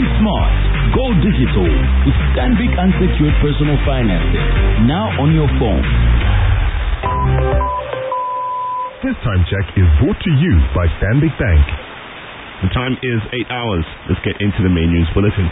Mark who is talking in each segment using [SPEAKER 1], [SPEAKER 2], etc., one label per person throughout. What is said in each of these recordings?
[SPEAKER 1] Think smart. Go digital with Stanbic Unsecured Personal Financing. Now on your phone.
[SPEAKER 2] This time check is brought to you by Stanbic Bank.
[SPEAKER 3] The time is 8 hours. Let's get into the main news bulletin.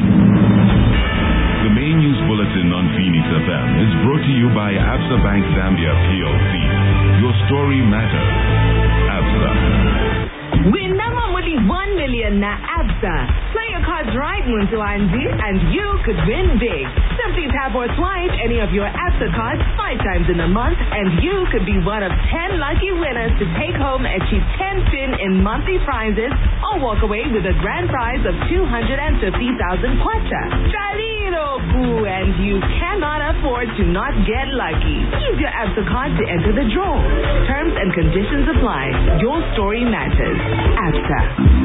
[SPEAKER 4] The main news bulletin on Phoenix FM is brought to you by Absa Bank Zambia PLC. Your story matters. Absa.
[SPEAKER 5] Win Namamuli 1 million na Absa. Play your cards right, Muntu Anzi, and you could win big. Simply tap or swipe any of your Absa cards 5 times in a month, and you could be one of 10 lucky winners to take home a cheap 10 spin in monthly prizes or walk away with a grand prize of 250,000 kwacha. Chaliroku, and you cannot afford to not get lucky. Use your Absa card to enter the draw. Terms and conditions apply. Your story matters. Absa.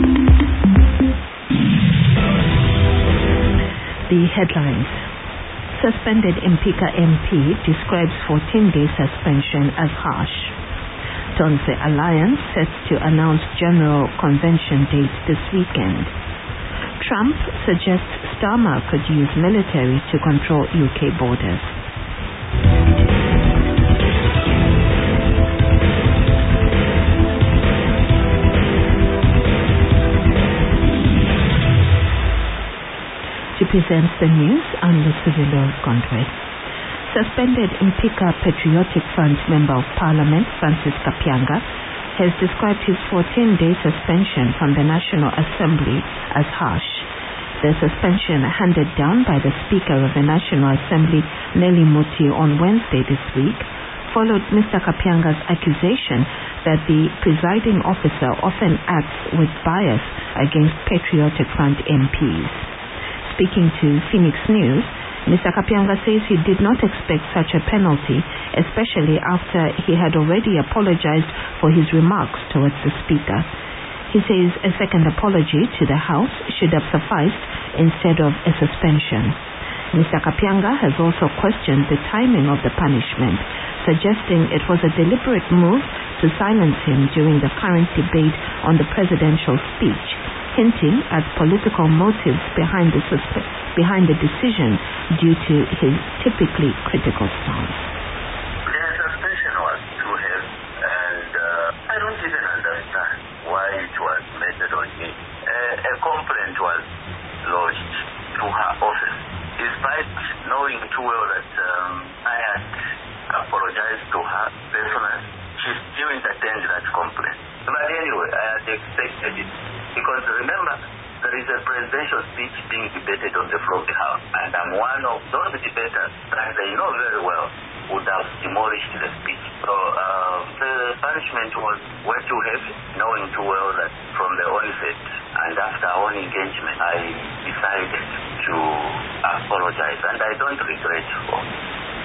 [SPEAKER 6] The headlines. Suspended Mpika MP describes 14-day suspension as harsh. Tonse Alliance sets to announce General Convention date this weekend. Trump suggests Starmer could use military to control UK borders. To present the news, I'm Lucivilo Gondwe. Suspended Mpika Patriotic Front Member of Parliament Francis Kapianga has described his 14-day suspension from the National Assembly as harsh. The suspension handed down by the Speaker of the National Assembly, Nelly Muti, on Wednesday this week followed Mr. Kapianga's accusation that the presiding officer often acts with bias against Patriotic Front MPs. Speaking to Phoenix News, Mr. Kapianga says he did not expect such a penalty, especially after he had already apologized for his remarks towards the Speaker. He says a second apology to the House should have sufficed instead of a suspension. Mr. Kapianga has also questioned the timing of the punishment, suggesting it was a deliberate move to silence him during the current debate on the presidential speech, hinting at political motives behind the decision due to his typically critical stance.
[SPEAKER 7] The suspension was too heavy, and I don't even understand why it was meted on me. A complaint was lodged to her office, despite knowing too well that I had apologized to her personally. She still entertained that complaint. But anyway, I had expected it. Because remember, there is a presidential speech being debated on the floor of the House, and I'm one of those debaters that they know very well would have demolished the speech. So the punishment was way too heavy, knowing too well that from the onset and after our own engagement, I decided to apologize, and I don't regret for it.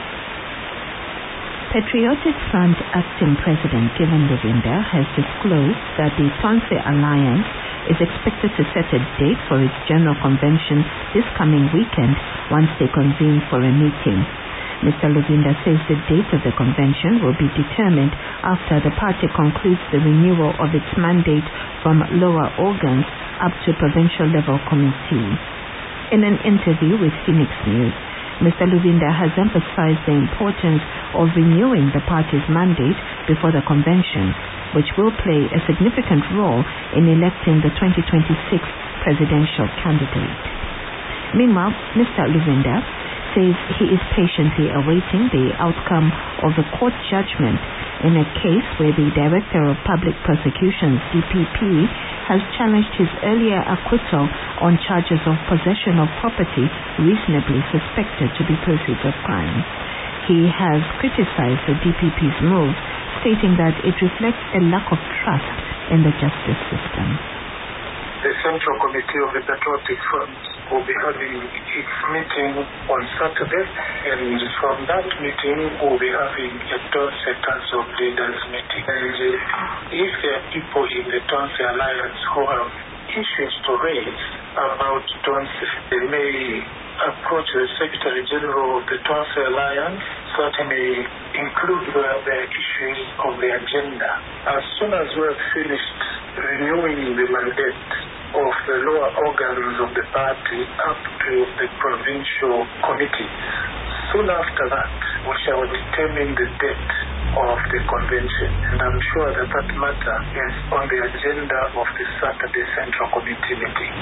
[SPEAKER 6] Patriotic Front Acting President Kevin Luvinda has disclosed that the Tonse Alliance is expected to set a date for its General Convention this coming weekend once they convene for a meeting. Mr. Luvinda says the date of the convention will be determined after the party concludes the renewal of its mandate from lower organs up to provincial level committee. In an interview with Phoenix News, Mr. Luvinda has emphasized the importance of renewing the party's mandate before the convention, which will play a significant role in electing the 2026 presidential candidate. Meanwhile, Mr. Luvinda says he is patiently awaiting the outcome of a court judgment in a case where the Director of Public Prosecutions, DPP, has challenged his earlier acquittal on charges of possession of property reasonably suspected to be proceeds of crime. He has criticized the DPP's move, stating that it reflects a lack of trust in the justice system.
[SPEAKER 8] The Central Committee of the Patriotic Front will be having its meeting on Saturday, and from that meeting we'll be having a Tonse of Leaders meeting. And if there are people in the Tonse Alliance who have issues to raise about Tonse, they may approach the Secretary General of the Tonse Alliance, certainly include the issues of the agenda. As soon as we have finished renewing the mandate, of the lower organs of the party up to the provincial committee. Soon after that, we shall determine the date of the convention, and I'm sure that that matter is on the agenda of the Saturday Central Committee meeting.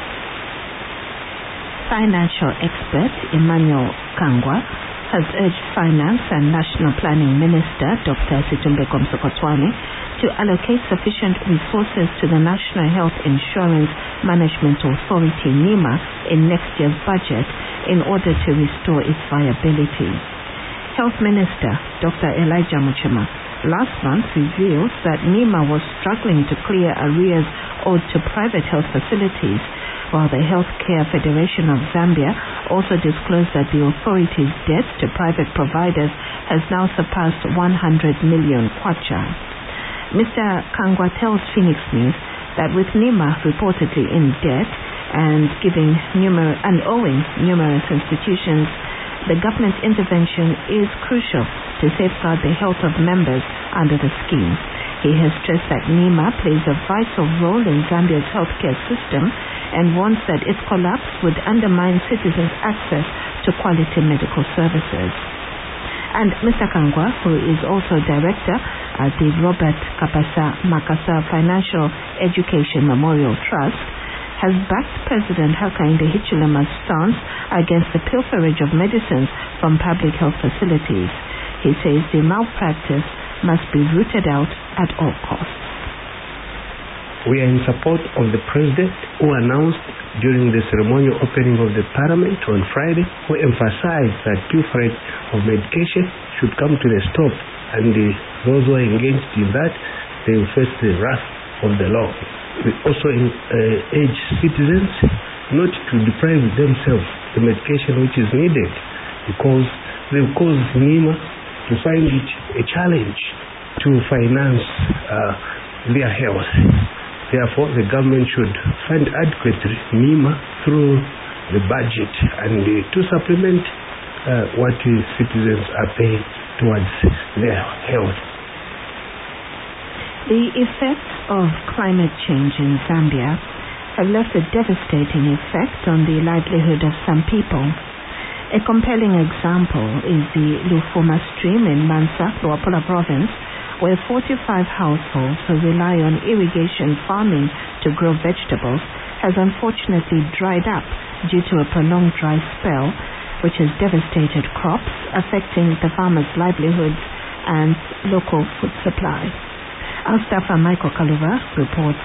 [SPEAKER 6] Financial expert Emmanuel Kangwa has urged Finance and National Planning Minister Dr. Situmbeko Msokotwane to allocate sufficient resources to the National Health Insurance Management Authority (NIMA) in next year's budget in order to restore its viability. Health Minister Dr. Elijah Muchema last month revealed that NIMA was struggling to clear arrears owed to private health facilities, while the Healthcare Federation of Zambia also disclosed that the authority's debt to private providers has now surpassed 100 million kwacha. Mr. Kangwa tells Phoenix News that with NIMA reportedly in debt and owing numerous institutions, the government's intervention is crucial to safeguard the health of members under the scheme. He has stressed that NIMA plays a vital role in Zambia's healthcare system and warns that its collapse would undermine citizens' access to quality medical services. And Mr. Kangwa, who is also director at the Robert Kapasa Makasa Financial Education Memorial Trust, has backed President Hakainde Hichilema's stance against the pilferage of medicines from public health facilities. He says the malpractice must be rooted out at all costs.
[SPEAKER 9] We are in support of the President, who announced during the ceremonial opening of the Parliament on Friday, who emphasized that pilferage of medication should come to a stop, and those who are engaged in that, they will face the wrath of the law. We also urge citizens not to deprive themselves the medication which is needed, because they will cause NIMA to find it a challenge to finance their health. Therefore, the government should fund adequately NIMA through the budget and to supplement what citizens are paying towards their health.
[SPEAKER 6] The effects of climate change in Zambia have left a devastating effect on the livelihood of some people. A compelling example is the Lufuma stream in Mansa, Luapula province, where 45 households who rely on irrigation farming to grow vegetables has unfortunately dried up due to a prolonged dry spell, which has devastated crops, affecting the farmers' livelihoods and local food supply. Our staffer Michael Kaluva reports.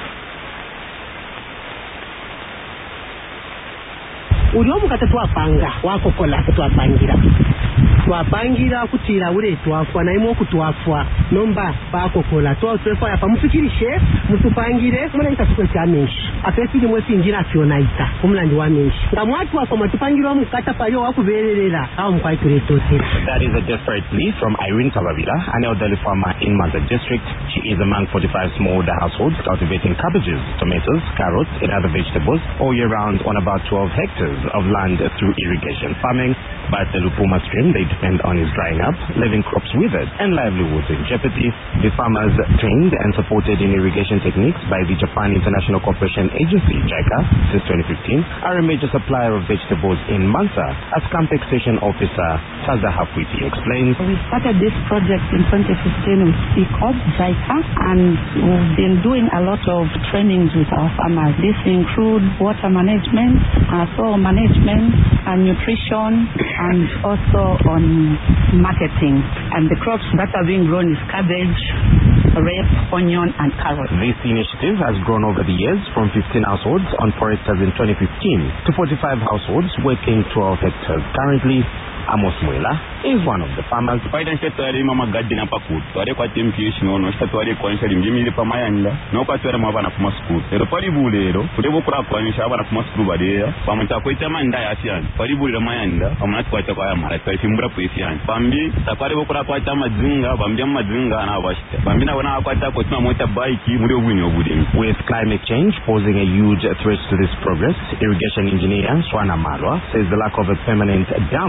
[SPEAKER 10] Uliomu katatuapanga wako kola katuapangira twapangira kutira ule twafwa na imo kutwafwa nomba bako kola twafwa ya pamufikirishe mutupangire mwana ikatuko cyamenshi afesiri mwesi injira fionaita umlandi wa menshi ngamwatu wako matupangiro mukata palio wakubererera aho mkwaikuretote.
[SPEAKER 11] That is a desperate plea from Irene Tabavila, an elderly farmer in Mansa district. She is among 45 smallholder households cultivating cabbages, tomatoes, carrots and other vegetables all year round on about 12 hectares of land through irrigation farming, but the Lupuma stream they depend on is drying up, leaving crops withered and livelihoods in jeopardy. The farmers, trained and supported in irrigation techniques by the Japan International Cooperation Agency (JICA) since 2015, are a major supplier of vegetables in Mansa, as Camp Extension Officer Saza Hapwiti explains.
[SPEAKER 12] We started this project in 2015 with CCOP, JICA, and we've been doing a lot of trainings with our farmers. This includes water management, soil management, and nutrition, and also on marketing. And the crops that are being grown is cabbage, rape, onion, and carrot.
[SPEAKER 11] This initiative has grown over the years from 15 households on 4 hectares in 2015 to 45 households working 12 hectares. Currently, Amos Mwela is one of the farmers.
[SPEAKER 13] Mama garden pakut. Tware kwa tempish no tware kwa nshari mjimile pamayanda. No kwa tware mabana kuma school. Ero pari bulero. Kutebo kura kwa nsha bana kuma school badera. Pamuta kwa itama nda yasian. Pari bulero mayanda. Pamunat kwa kwa ya mara. Tware simbura kwa yasian. Pambi takware bokura kwa itama zinga. Pambi mazinga na washita. Pambi na wana kwa kwa tuma mota bike muri obwini obudeni.
[SPEAKER 11] With climate change posing a huge threat to this progress, irrigation engineer Swana Malwa says the lack of a permanent dam to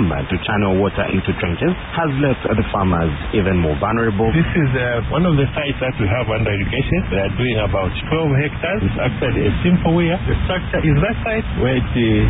[SPEAKER 11] channel water into trenches has left the farmers even more vulnerable.
[SPEAKER 14] This is one of the sites that we have under irrigation. We are doing about 12 hectares. It's actually a simple way. The structure is that site where it